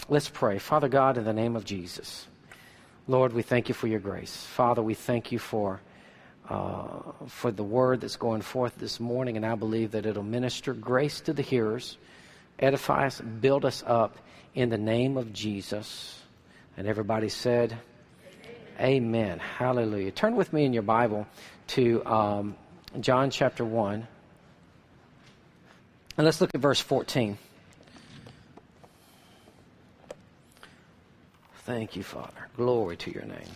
Let's pray. Father God, in the name of Jesus, Lord, we thank you for your grace. Father, we thank you for the word that's going forth this morning, and I believe that it'll minister grace to the hearers, edify us, build us up in the name of Jesus. And everybody said, Amen. Hallelujah. Turn with me in your Bible to John chapter 1, and let's look at verse 14. Thank you, Father. Glory to your name.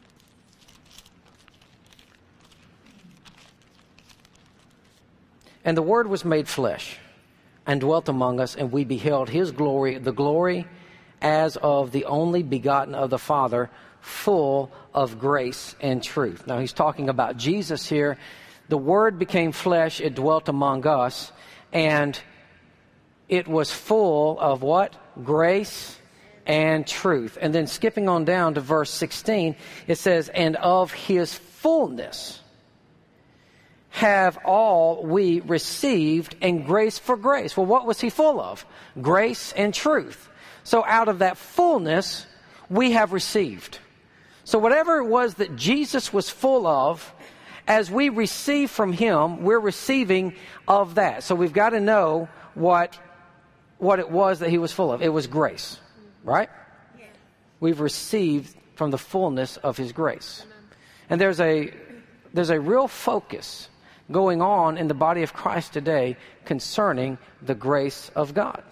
And the Word was made flesh and dwelt among us, and we beheld his glory, the glory as of the only begotten of the Father, full of grace and truth. Now he's talking about Jesus here. The Word became flesh, it dwelt among us, and it was full of what? Grace and truth. And then skipping on down to verse 16, it says, and of his fullness have all we received, and grace for grace. Well, what was he full of? Grace and truth. So out of that fullness, we have received. So whatever it was that Jesus was full of, as we receive from him, we're receiving of that. So we've got to know what it was that he was full of. It was grace, right? Yeah. We've received from the fullness of his grace. And there's a real focus going on in the body of Christ today concerning the grace of God.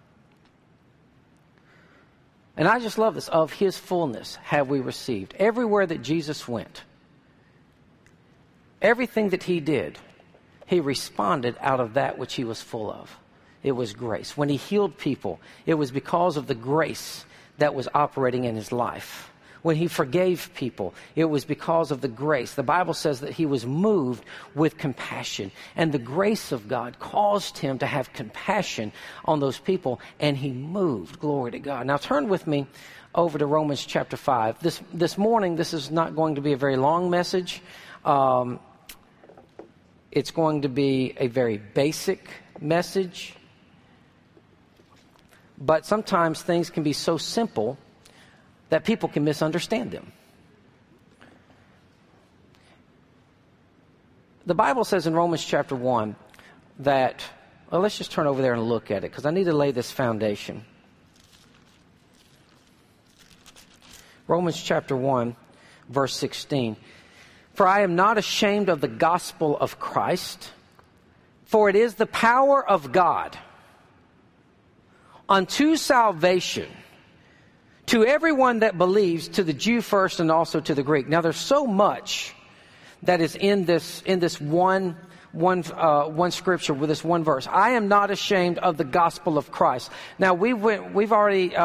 And I just love this. Of his fullness have we received. Everywhere that Jesus went, everything that he did, he responded out of that which he was full of. It was grace. When he healed people, it was because of the grace that was operating in his life. When he forgave people, it was because of the grace. The Bible says that he was moved with compassion. And the grace of God caused him to have compassion on those people. And he moved. Glory to God. Now turn with me over to Romans chapter 5. This morning, this is not going to be a very long message. It's going to be a very basic message. But sometimes things can be so simple that people can misunderstand them. The Bible says in Romans chapter 1 that, well, let's just turn over there and look at it, because I need to lay this foundation. Romans chapter 1, verse 16. For I am not ashamed of the gospel of Christ, for it is the power of God unto salvation to everyone that believes, to the Jew first and also to the Greek. Now there's so much that is in this one scripture with this one verse. I am not ashamed of the gospel of Christ. Now we've already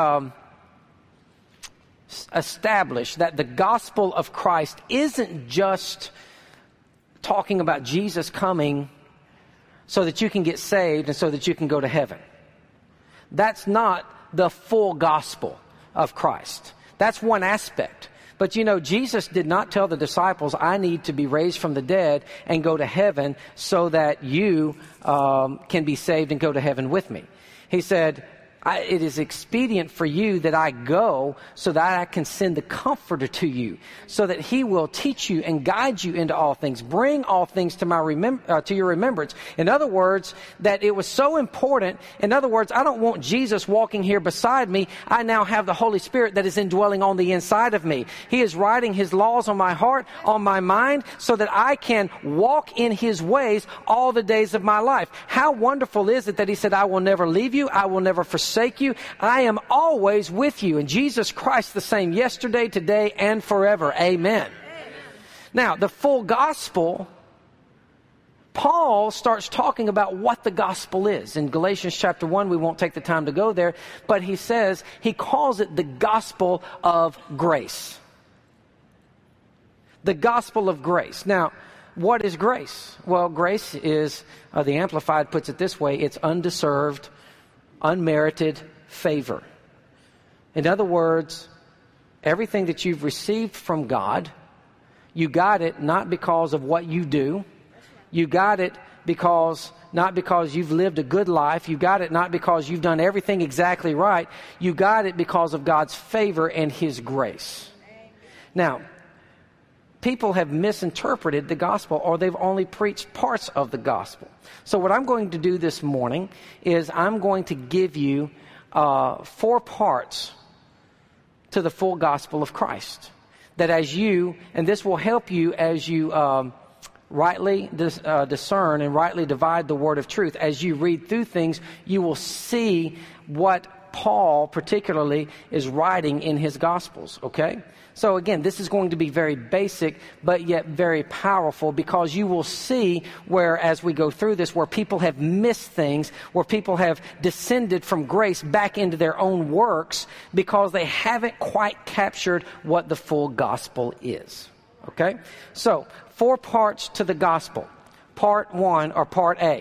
established that the gospel of Christ isn't just talking about Jesus coming so that you can get saved and so that you can go to heaven. That's not the full gospel of Christ. That's one aspect. But you know, Jesus did not tell the disciples, I need to be raised from the dead and go to heaven so that you can be saved and go to heaven with me. He said, it is expedient for you that I go so that I can send the Comforter to you, so that he will teach you and guide you into all things, bring all things to to your remembrance. In other words, that it was so important. In other words, I don't want Jesus walking here beside me. I now have the Holy Spirit that is indwelling on the inside of me. He is writing his laws on my heart, on my mind, so that I can walk in his ways all the days of my life. How wonderful is it that he said, I will never leave you, I will never forsake you. I am always with you. And Jesus Christ the same yesterday, today, and forever. Amen. Now, the full gospel, Paul starts talking about what the gospel is. In Galatians chapter 1, we won't take the time to go there, but he says, he calls it the gospel of grace. The gospel of grace. Now, what is grace? Well, grace is, the Amplified puts it this way, it's undeserved, unmerited favor. In other words, everything that you've received from God, you got it not because of what you do. You got it not because you've lived a good life. You got it not because you've done everything exactly right. You got it because of God's favor and His grace. Now, people have misinterpreted the gospel, or they've only preached parts of the gospel. So what I'm going to do this morning is I'm going to give you 4 parts to the full gospel of Christ. That and this will help you as you rightly discern and rightly divide the word of truth. As you read through things, you will see what Paul particularly is writing in his gospels, okay? So again, this is going to be very basic, but yet very powerful, because you will see where, as we go through this, where people have missed things, where people have descended from grace back into their own works because they haven't quite captured what the full gospel is. Okay? So, 4 parts to the gospel. Part 1, or part A.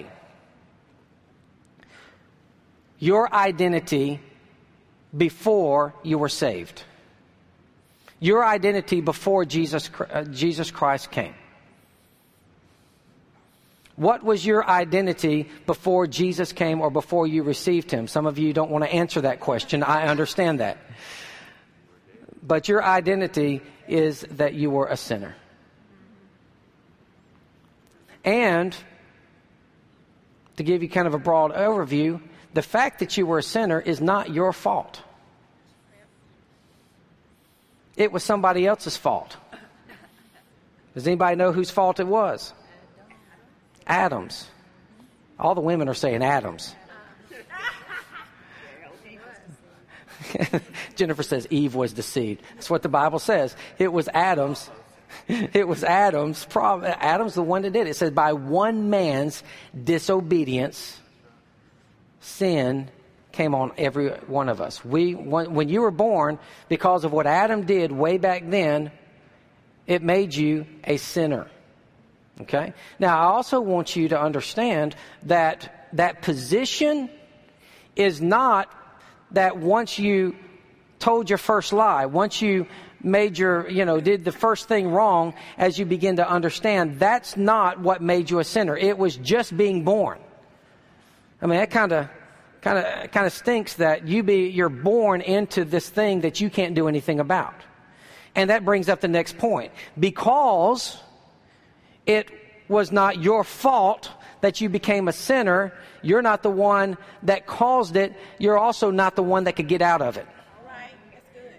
Your identity before you were saved. Your identity before Jesus Christ came. What was your identity before Jesus came or before you received Him? Some of you don't want to answer that question. I understand that. But your identity is that you were a sinner. And to give you kind of a broad overview, the fact that you were a sinner is not your fault. It was somebody else's fault. Does anybody know whose fault it was? Adam's. All the women are saying Adam's. Jennifer says Eve was deceived. That's what the Bible says. It was Adam's. It was Adam's problem. Adam's the one that did it. It says by one man's disobedience, sin came on every one of us. When you were born, because of what Adam did way back then, it made you a sinner. Okay? Now, I also want you to understand that that position is not that once you told your first lie, once you made did the first thing wrong, as you begin to understand, that's not what made you a sinner. It was just being born. I mean, that kind of stinks that you're born into this thing that you can't do anything about. And that brings up the next point. Because it was not your fault that you became a sinner, you're not the one that caused it, you're also not the one that could get out of it. All right, that's good.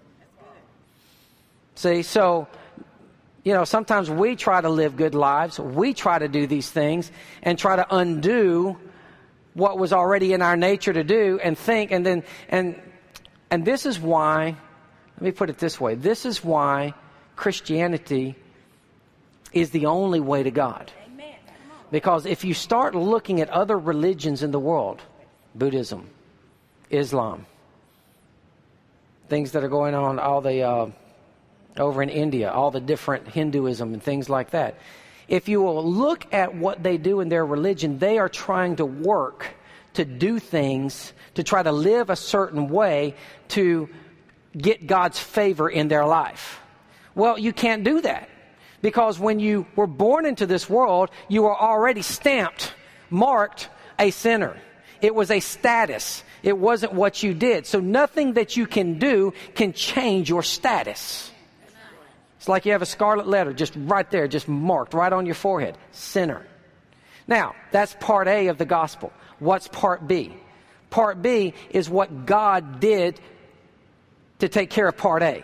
See, so, sometimes we try to live good lives, we try to do these things and try to undo what was already in our nature to do and think, and this is why, let me put it this way, this is why Christianity is the only way to God. Amen. Because if you start looking at other religions in the world, Buddhism, Islam, things that are going on, all the over in India, all the different Hinduism and things like that, if you will look at what they do in their religion, they are trying to work to do things, to try to live a certain way to get God's favor in their life. Well, you can't do that. Because when you were born into this world, you were already stamped, marked a sinner. It was a status. It wasn't what you did. So nothing that you can do can change your status. It's like you have a scarlet letter just right there, just marked right on your forehead. Sinner. Now, that's part A of the gospel. What's part B? Part B is what God did to take care of part A.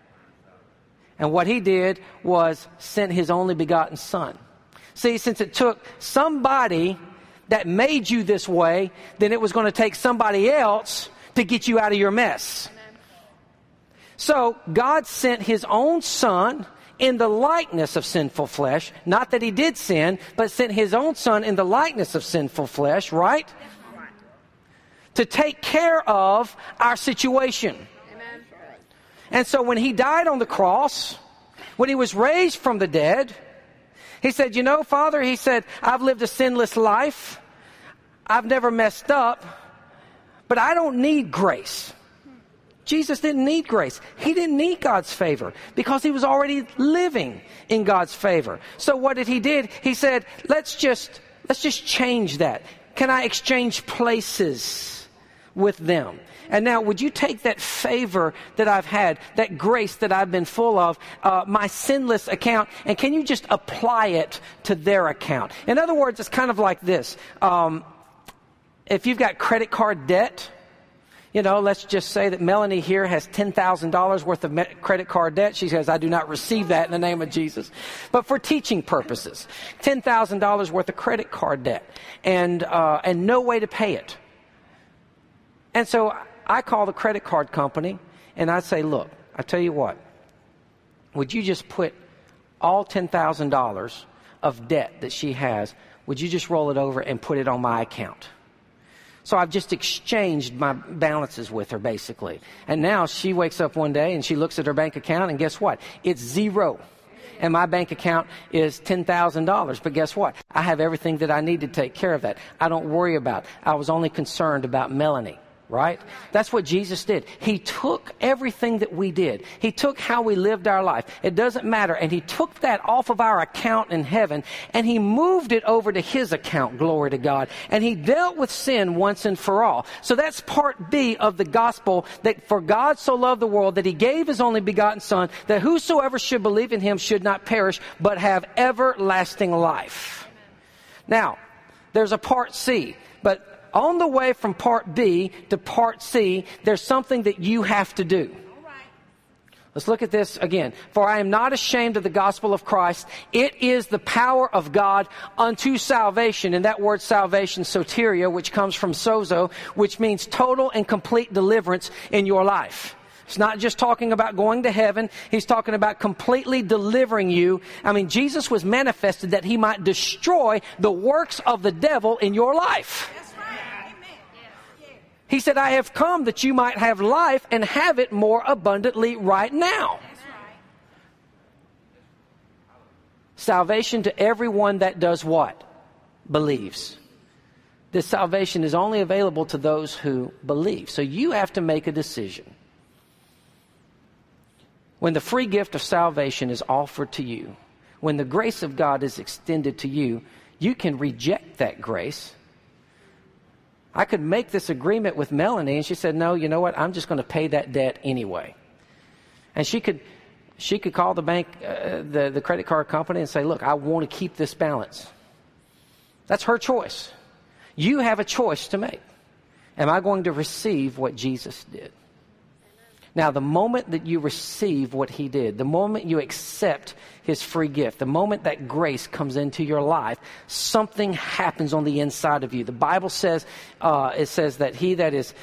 And what He did was sent His only begotten Son. See, since it took somebody that made you this way, then it was going to take somebody else to get you out of your mess. So God sent His own Son in the likeness of sinful flesh. Not that He did sin, but sent His own Son in the likeness of sinful flesh, right? To take care of our situation. And so when He died on the cross, when He was raised from the dead, He said, Father, He said, I've lived a sinless life. I've never messed up, but I don't need grace. Jesus didn't need grace. He didn't need God's favor because He was already living in God's favor. So what did He did? He said, let's just Let's just change that. Can I exchange places with them? And now, would you take that favor that I've had, that grace that I've been full of, my sinless account, and can you just apply it to their account? In other words, it's kind of like this. If you've got credit card debt, you know, let's just say that Melanie here has $10,000 worth of credit card debt. She says, I do not receive that in the name of Jesus. But for teaching purposes, $10,000 worth of credit card debt and no way to pay it. And so I call the credit card company and I say, look, I tell you what, would you just put all $10,000 of debt that she has, would you just roll it over and put it on my account? So I've just exchanged my balances with her, basically. And now she wakes up one day and she looks at her bank account and guess what? It's zero. And my bank account is $10,000. But guess what? I have everything that I need to take care of that. I don't worry about it. I was only concerned about Melanie. Right? That's what Jesus did. He took everything that we did. He took how we lived our life. It doesn't matter. And he took that off of our account in heaven and he moved it over to his account, glory to God. And he dealt with sin once and for all. So that's part B of the gospel, that for God so loved the world that he gave his only begotten Son, that whosoever should believe in him should not perish, but have everlasting life. Now, there's a part C, but on the way from part B to part C, there's something that you have to do. Let's look at this again. For I am not ashamed of the gospel of Christ. It is the power of God unto salvation. And that word salvation, soteria, which comes from sozo, which means total and complete deliverance in your life. It's not just talking about going to heaven. He's talking about completely delivering you. I mean, Jesus was manifested that he might destroy the works of the devil in your life. He said, I have come that you might have life and have it more abundantly right now. Salvation to everyone that does what? Believes. This salvation is only available to those who believe. So you have to make a decision. When the free gift of salvation is offered to you, when the grace of God is extended to you, you can reject that grace. I could make this agreement with Melanie, and she said, no, you know what? I'm just going to pay that debt anyway. And she could call the bank, the credit card company and say, look, I want to keep this balance. That's her choice. You have a choice to make. Am I going to receive what Jesus did? Now, the moment that you receive what he did, the moment you accept his free gift, the moment that grace comes into your life, something happens on the inside of you. The Bible says, it says that he that is,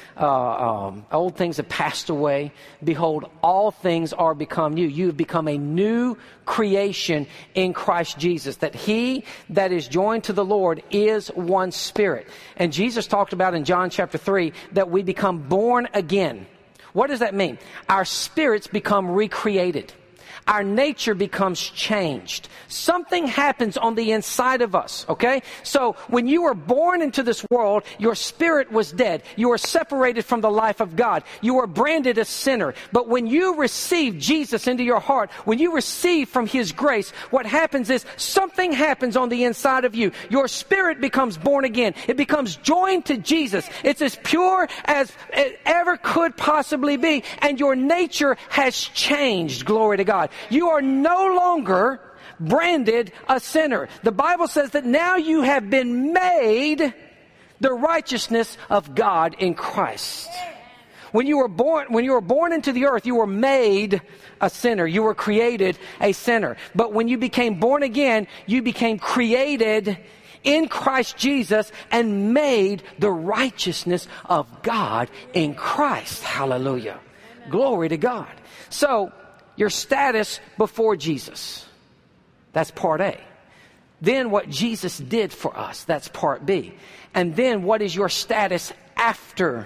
old things have passed away. Behold, all things are become new. You have become a new creation in Christ Jesus. That he that is joined to the Lord is one spirit. And Jesus talked about in John chapter 3 that we become born again. What does that mean? Our spirits become recreated. Our nature becomes changed. Something happens on the inside of us, okay? So when you were born into this world, your spirit was dead. You were separated from the life of God. You were branded a sinner. But when you receive Jesus into your heart, when you receive from his grace, what happens is something happens on the inside of you. Your spirit becomes born again. It becomes joined to Jesus. It's as pure as it ever could possibly be. And your nature has changed. Glory to God. You are no longer branded a sinner. The Bible says that now you have been made the righteousness of God in Christ. When you were born into the earth, you were made a sinner. You were created a sinner. But when you became born again, you became created in Christ Jesus and made the righteousness of God in Christ. Hallelujah. Glory to God. So, your status before Jesus. That's part A. Then what Jesus did for us. That's part B. And then what is your status after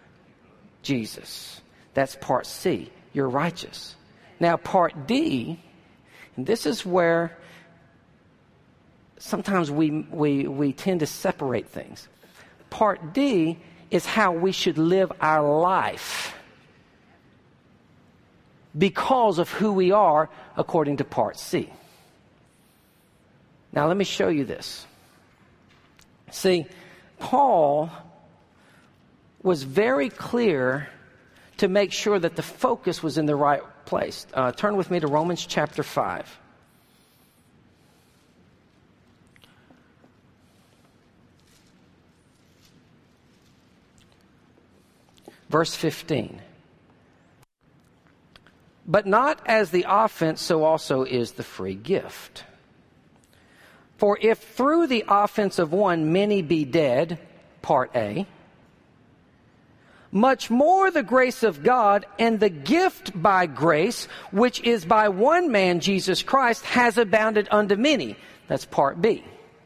Jesus? That's part C. You're righteous. Now part D, and this is where sometimes we tend to separate things. Part D is how we should live our life because of who we are according to part C. Now let me show you this. See, Paul was very clear to make sure that the focus was in the right place. Turn with me to Romans chapter 5. Verse 15. But not as the offense, so also is the free gift. For if through the offense of one many be dead, part A, much more the grace of God and the gift by grace, which is by one man, Jesus Christ, has abounded unto many. That's part B.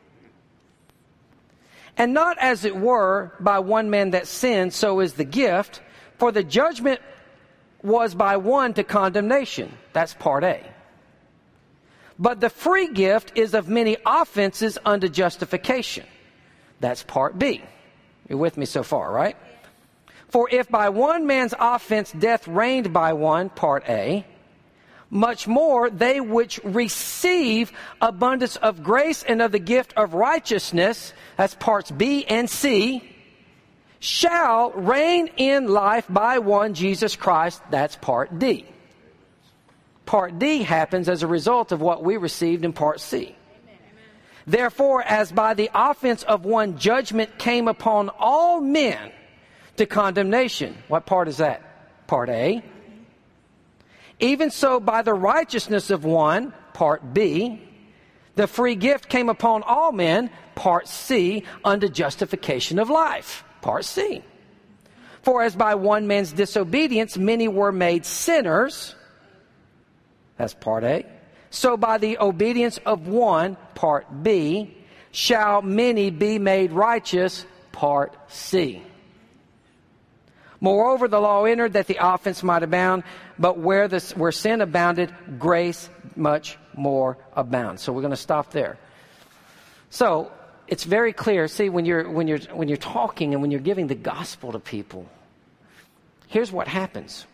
And not as it were by one man that sinned, so is the gift, for the judgment was by one to condemnation. That's part A. But the free gift is of many offenses unto justification. That's part B. You're with me so far, right? For if by one man's offense death reigned by one, part A, much more they which receive abundance of grace and of the gift of righteousness, that's parts B and C, shall reign in life by one, Jesus Christ, that's part D. Part D happens as a result of what we received in part C. Amen. Therefore, as by the offense of one judgment came upon all men to condemnation. What part is that? Part A. Even so, by the righteousness of one, part B, the free gift came upon all men, part C, unto justification of life. Part C. For as by one man's disobedience many were made sinners, that's part A, so by the obedience of one, part B, shall many be made righteous, part C. Moreover, the law entered that the offense might abound, but where sin abounded, grace much more abounds. So we're going to stop there. So it's very clear. See, when you're talking and when you're giving the gospel to people, here's what happens.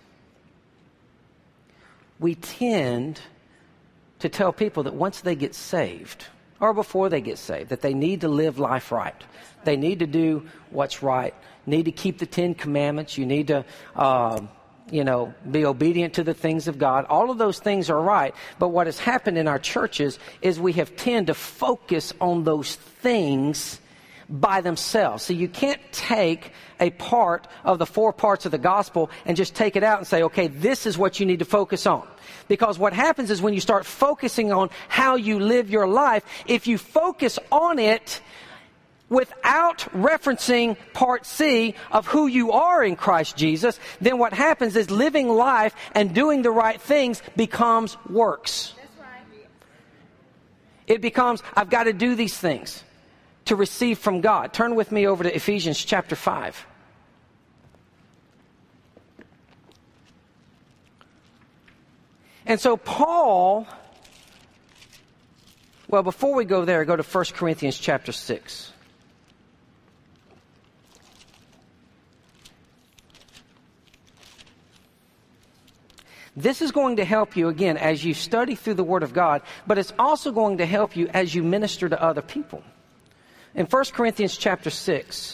We tend to tell people that once they get saved, or before they get saved, that they need to live life right. They need to do what's right. Need to keep the 10 Commandments. You need to, be obedient to the things of God. All of those things are right. But what has happened in our churches is we have tended to focus on those things by themselves. So you can't take a part of the 4 parts of the gospel and just take it out and say, okay, this is what you need to focus on. Because what happens is when you start focusing on how you live your life, if you focus on it without referencing part C of who you are in Christ Jesus, then what happens is living life and doing the right things becomes works. That's right. It becomes, I've got to do these things to receive from God. Turn with me over to Ephesians chapter 5. And so Paul, well, before we go there, go to 1 Corinthians chapter 6. This is going to help you, again, as you study through the Word of God, but it's also going to help you as you minister to other people. In 1 Corinthians chapter 6,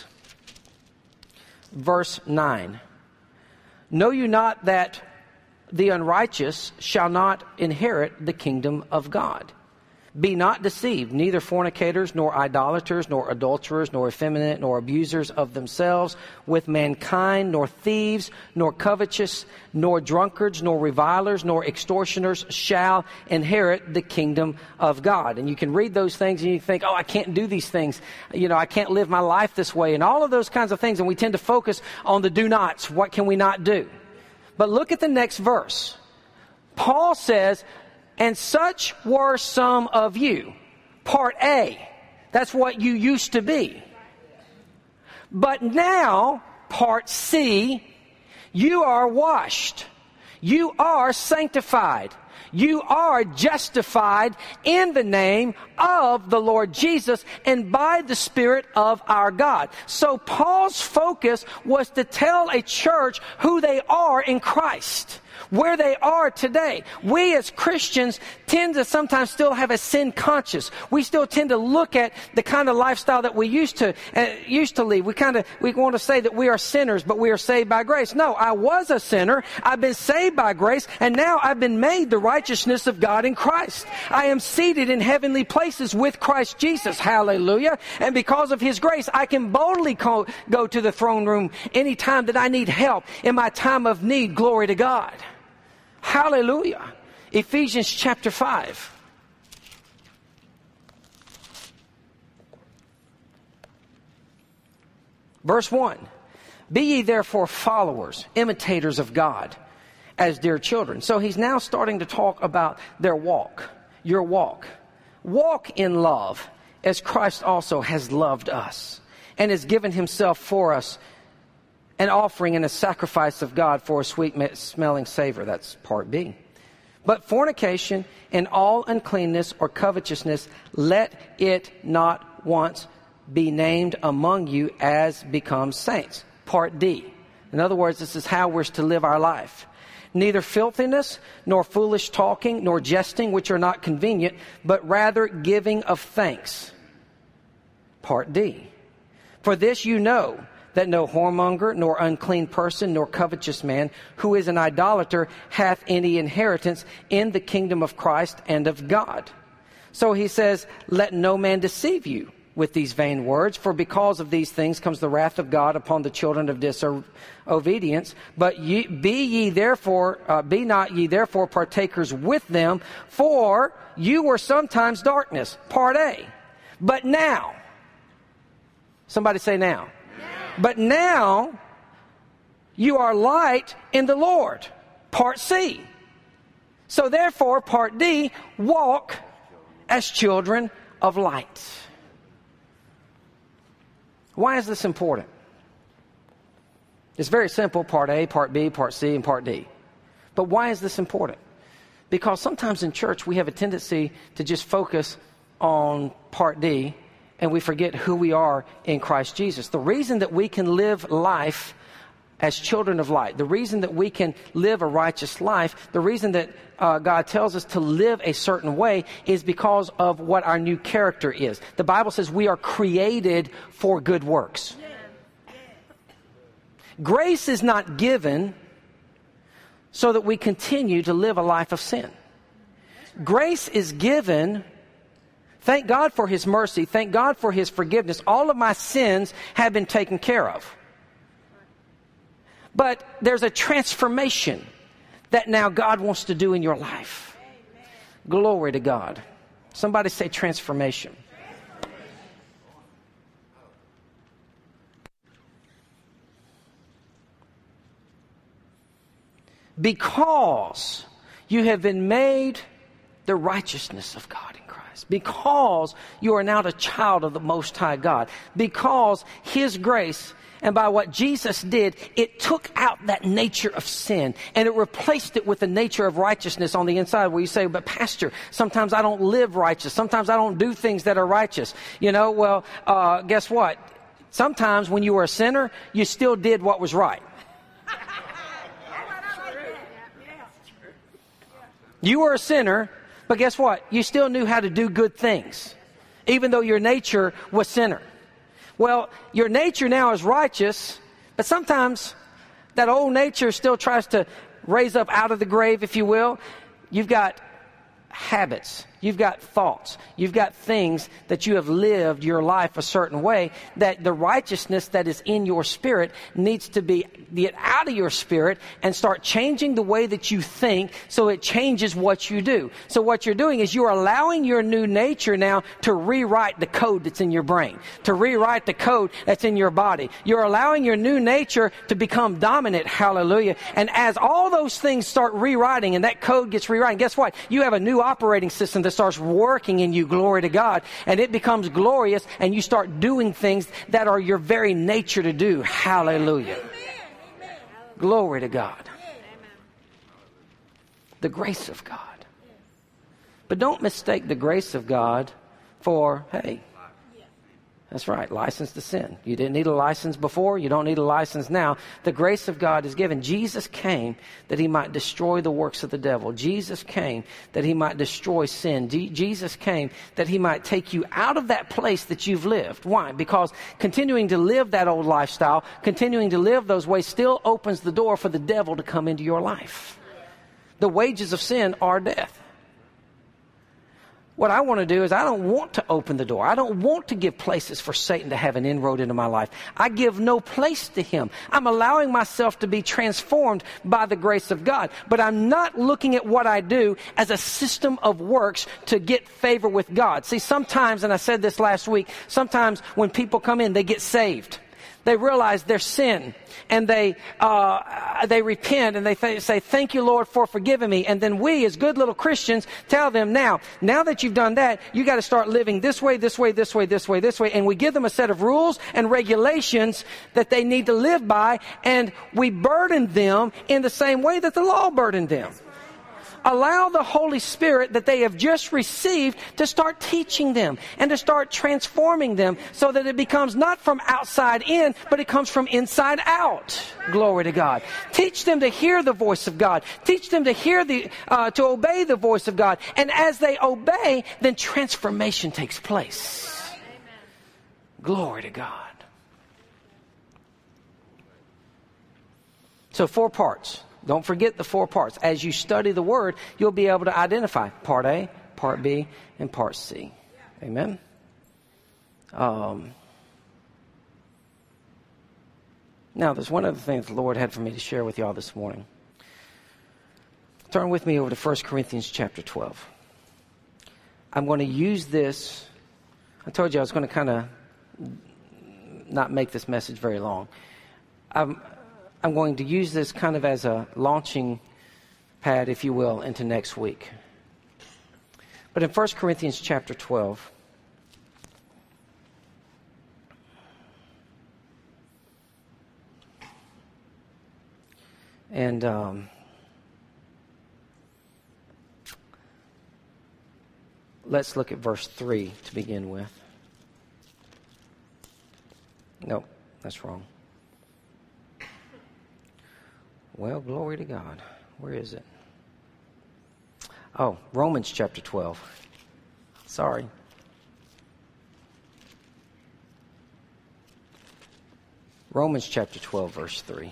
verse 9, know you not that the unrighteous shall not inherit the kingdom of God? Be not deceived, neither fornicators, nor idolaters, nor adulterers, nor effeminate, nor abusers of themselves with mankind, nor thieves, nor covetous, nor drunkards, nor revilers, nor extortioners shall inherit the kingdom of God. And you can read those things and you think, oh, I can't do these things. I can't live my life this way, and all of those kinds of things. And we tend to focus on the do nots. What can we not do? But look at the next verse. Paul says, and such were some of you. Part A. That's what you used to be. But now, part C, you are washed. You are sanctified. You are justified in the name of the Lord Jesus and by the Spirit of our God. So Paul's focus was to tell a church who they are in Christ. where they are today. We as Christians tend to sometimes still have a sin conscience. We still tend to look at the kind of lifestyle that we used to lead. We want to say that we are sinners, but we are saved by grace. No, I was a sinner. I've been saved by grace, and now I've been made the righteousness of God in Christ. I am seated in heavenly places with Christ Jesus. Hallelujah. And because of His grace, I can boldly go to the throne room anytime that I need help in my time of need. Glory to God. Hallelujah. Ephesians chapter 5. Verse 1. Be ye therefore followers, imitators of God, as dear children. So he's now starting to talk about their walk, your walk. Walk in love, as Christ also has loved us, and has given Himself for us, an offering and a sacrifice of God for a sweet-smelling savor. That's part B. But fornication and all uncleanness or covetousness, let it not once be named among you as becomes saints. Part D. In other words, this is how we're to live our life. Neither filthiness, nor foolish talking, nor jesting, which are not convenient, but rather giving of thanks. Part D. For this you know, that no whoremonger, nor unclean person, nor covetous man, who is an idolater, hath any inheritance in the kingdom of Christ and of God. So he says, let no man deceive you with these vain words, for because of these things comes the wrath of God upon the children of disobedience. But be not ye therefore partakers with them, for you were sometimes darkness. Part A. But now. Somebody say now. But now you are light in the Lord. Part C. So therefore, part D, walk as children of light. Why is this important? It's very simple, part A, part B, part C, and part D. But why is this important? Because sometimes in church we have a tendency to just focus on part D, and we forget who we are in Christ Jesus. The reason that we can live life as children of light, the reason that we can live a righteous life, the reason that God tells us to live a certain way is because of what our new character is. The Bible says we are created for good works. Grace is not given so that we continue to live a life of sin. Grace is given. Thank God for His mercy. Thank God for His forgiveness. All of my sins have been taken care of. But there's a transformation that now God wants to do in your life. Amen. Glory to God. Somebody say transformation. Because you have been made the righteousness of God in Christ. Because you are now the child of the Most High God. Because His grace, and by what Jesus did, it took out that nature of sin and it replaced it with the nature of righteousness on the inside, where you say, but Pastor, sometimes I don't live righteous. Sometimes I don't do things that are righteous. Guess what? Sometimes when you were a sinner, you still did what was right. You were a sinner, but guess what? You still knew how to do good things, even though your nature was sinner. Well, your nature now is righteous, but sometimes that old nature still tries to raise up out of the grave, if you will. You've got habits. You've got thoughts. You've got things that you have lived your life a certain way, that the righteousness that is in your spirit needs to get out of your spirit and start changing the way that you think, so it changes what you do. So what you're doing is you're allowing your new nature now to rewrite the code that's in your brain, to rewrite the code that's in your body. You're allowing your new nature to become dominant. Hallelujah. And as all those things start rewriting and that code gets rewriting, guess what? You have a new operating system that starts working in you. Glory to God. And it becomes glorious, and you start doing things that are your very nature to do. Hallelujah. Amen. Glory to God. Amen. The grace of God. But don't mistake the grace of God for, hey, That's right, license to sin. You didn't need a license before. You don't need a license now. The grace of God is given. Jesus came that he might destroy the works of the devil. Jesus came that he might destroy sin. Jesus came that he might take you out of that place that you've lived. Why? Because continuing to live that old lifestyle, continuing to live those ways still opens the door for the devil to come into your life. The wages of sin are death. What I want to do is I don't want to open the door. I don't want to give places for Satan to have an inroad into my life. I give no place to him. I'm allowing myself to be transformed by the grace of God. But I'm not looking at what I do as a system of works to get favor with God. See, sometimes, and I said this last week, sometimes when people come in, they get saved. They realize their sin, and they repent, and they say, thank you, Lord, for forgiving me. And then we, as good little Christians, tell them, now that you've done that, you got to start living this way, this way, this way, this way, this way. And we give them a set of rules and regulations that they need to live by, and we burden them in the same way that the law burdened them. Allow the Holy Spirit that they have just received to start teaching them and to start transforming them so that it becomes not from outside in, but it comes from inside out. Glory to God. Teach them to hear the voice of God. Teach them to to obey the voice of God. And as they obey, then transformation takes place. Glory to God. So 4 parts. Don't forget the 4 parts. As you study the Word, you'll be able to identify Part A, Part B, and Part C. Amen? Now, there's one other thing that the Lord had for me to share with y'all this morning. Turn with me over to 1 Corinthians chapter 12. I'm going to use this. I told you I was going to kind of not make this message very long. I'm going to use this kind of as a launching pad, if you will, into next week. But in 1 Corinthians chapter 12, and let's look at verse 3 to begin with. Nope, that's wrong. Well, glory to God. Where is it? Oh, Romans chapter 12. Sorry. Romans chapter 12, verse 3.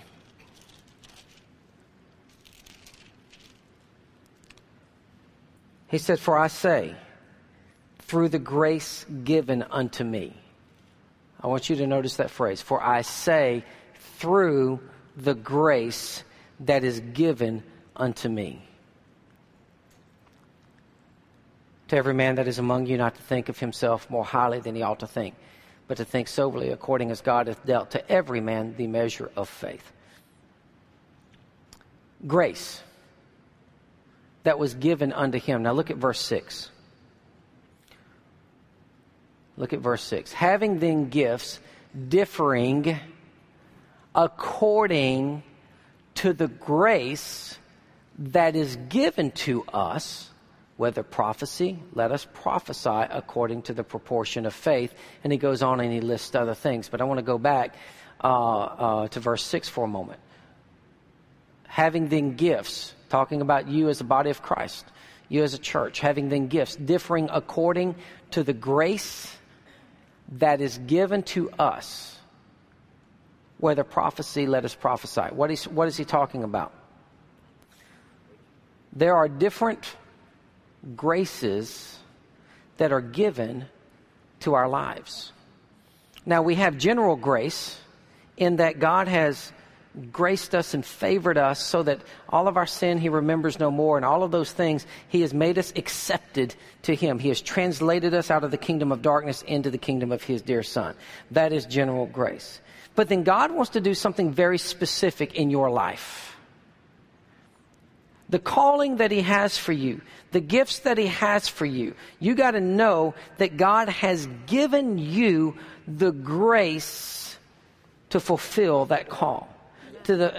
He said, for I say, through the grace given unto me. I want you to notice that phrase. For I say, through the grace that is given unto me. To every man that is among you not to think of himself more highly than he ought to think, but to think soberly according as God hath dealt to every man the measure of faith. Grace that was given unto him. Now look at verse 6. Look at verse 6. Having then gifts differing according to the grace that is given to us, whether prophecy, let us prophesy according to the proportion of faith. And he goes on and he lists other things. But I want to go back to verse 6 for a moment. Having then gifts, talking about you as the body of Christ, you as a church, having then gifts differing according to the grace that is given to us. Whether prophecy, let us prophesy. What is he talking about? There are different graces that are given to our lives. Now, we have general grace in that God has graced us and favored us so that all of our sin he remembers no more, and all of those things he has made us accepted to him. He has translated us out of the kingdom of darkness into the kingdom of his dear Son. That is general grace. But then God wants to do something very specific in your life. The calling that he has for you, the gifts that he has for you, you got to know that God has given you the grace to fulfill that call,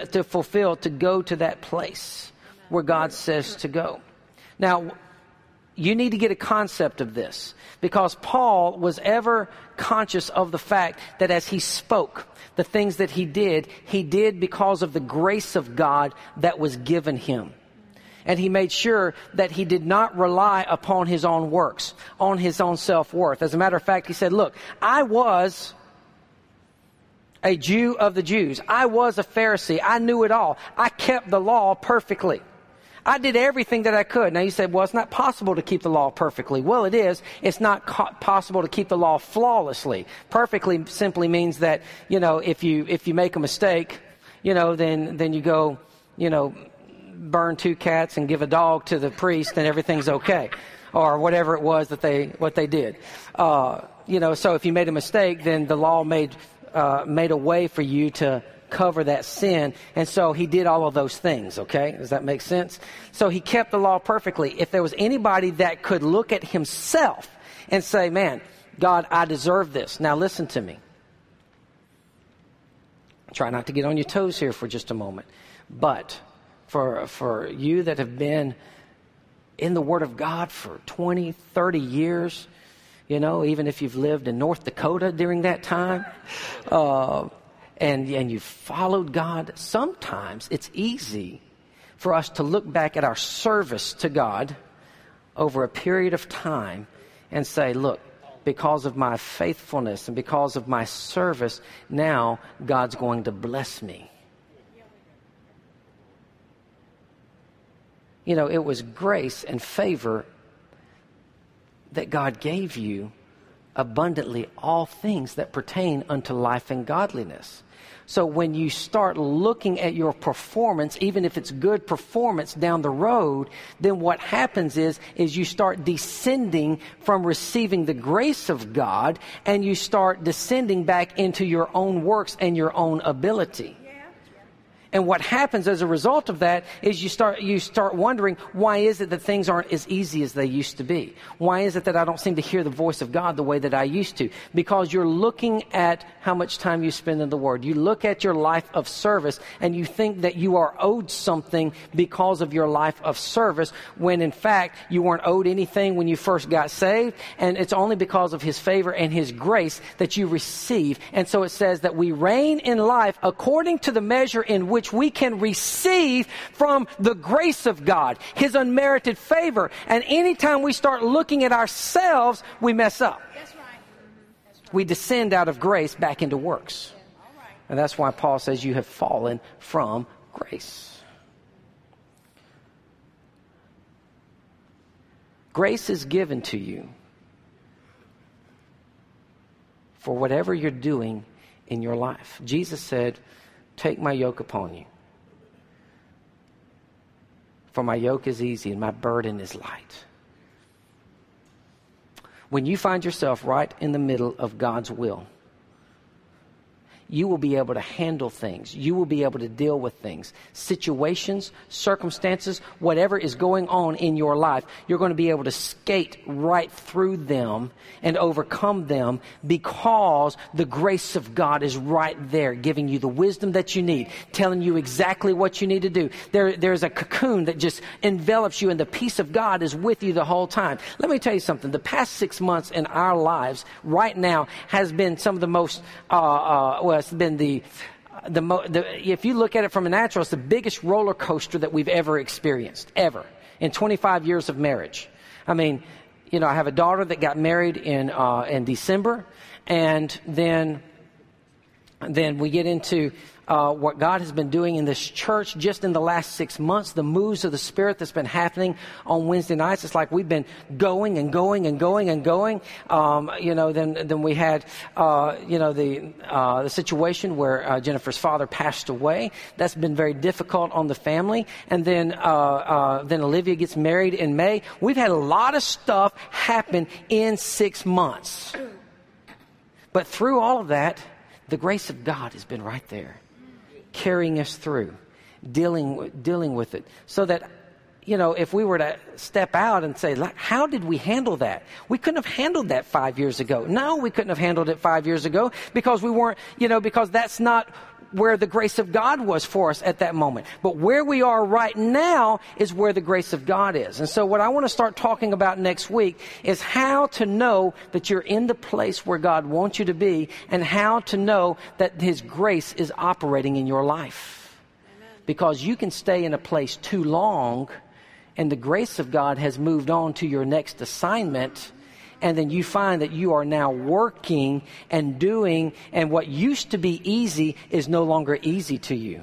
to go to that place where God says to go. Now, you need to get a concept of this, because Paul was ever conscious of the fact that as he spoke, the things that he did because of the grace of God that was given him. And he made sure that he did not rely upon his own works, on his own self-worth. As a matter of fact, he said, look, I was a Jew of the Jews. I was a Pharisee. I knew it all. I kept the law perfectly. I did everything that I could. Now you said, well, it's not possible to keep the law perfectly. Well, it is. It's not possible to keep the law flawlessly. Perfectly simply means that, if you make a mistake, then you go, burn 2 cats and give a dog to the priest and everything's okay. Or whatever it was what they did. So if you made a mistake, then the law made a way for you to cover that sin. And so he did all of those things, okay? Does that make sense? So he kept the law perfectly. If there was anybody that could look at himself and say, man, God, I deserve this. Now listen to me. Try not to get on your toes here for just a moment. But for you that have been in the Word of God for 20, 30 years, even if you've lived in North Dakota during that time, and you've followed God, sometimes it's easy for us to look back at our service to God over a period of time and say, look, because of my faithfulness and because of my service, now God's going to bless me. It was grace and favor that God gave you abundantly all things that pertain unto life and godliness. So when you start looking at your performance, even if it's good performance down the road, then what happens is you start descending from receiving the grace of God, and you start descending back into your own works and your own ability. And what happens as a result of that is you start wondering, why is it that things aren't as easy as they used to be? Why is it that I don't seem to hear the voice of God the way that I used to? Because you're looking at how much time you spend in the Word. You look at your life of service and you think that you are owed something because of your life of service, when in fact you weren't owed anything when you first got saved, and it's only because of His favor and His grace that you receive. And so it says that we reign in life according to the measure in which we can receive from the grace of God, His unmerited favor. And anytime we start looking at ourselves, we mess up. That's right. That's right. We descend out of grace back into works. All right. And that's why Paul says you have fallen from grace. Grace is given to you for whatever you're doing in your life. Jesus said, take my yoke upon you. For my yoke is easy and my burden is light. When you find yourself right in the middle of God's will, you will be able to handle things. You will be able to deal with things. Situations, circumstances, whatever is going on in your life, you're going to be able to skate right through them and overcome them because the grace of God is right there, giving you the wisdom that you need, telling you exactly what you need to do. There's a cocoon that just envelops you, and the peace of God is with you the whole time. Let me tell you something. The past 6 months in our lives right now has been some of the most, it's been if you look at it from a natural, it's the biggest roller coaster that we've ever experienced, ever, in 25 years of marriage. I mean, I have a daughter that got married in December, and then we get into what God has been doing in this church just in the last 6 months, the moves of the Spirit that's been happening on Wednesday nights. It's like we've been going and going and going and going. Then we had, the situation where Jennifer's father passed away. That's been very difficult on the family. And then Olivia gets married in May. We've had a lot of stuff happen in 6 months. But through all of that, the grace of God has been right there, carrying us through, dealing with it. So that, if we were to step out and say, how did we handle that? We couldn't have handled that 5 years ago. No, we couldn't have handled it 5 years ago because we weren't, because that's not where the grace of God was for us at that moment. But where we are right now is where the grace of God is. And so what I want to start talking about next week is how to know that you're in the place where God wants you to be, and how to know that His grace is operating in your life. Amen. Because you can stay in a place too long, and the grace of God has moved on to your next assignment, and then you find that you are now working and doing, and what used to be easy is no longer easy to you.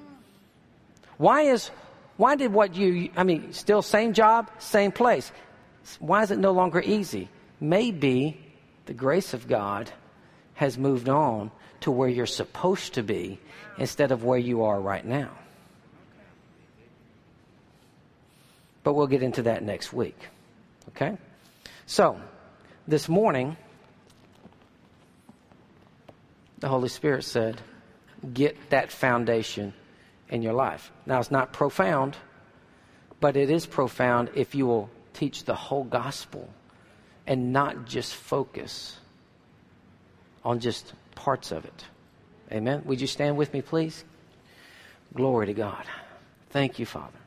Still same job, same place. Why is it no longer easy? Maybe the grace of God has moved on to where you're supposed to be instead of where you are right now. But we'll get into that next week. Okay? So, this morning, the Holy Spirit said, get that foundation in your life. Now, it's not profound, but it is profound if you will teach the whole gospel and not just focus on just parts of it. Amen? Would you stand with me, please? Glory to God. Thank you, Father.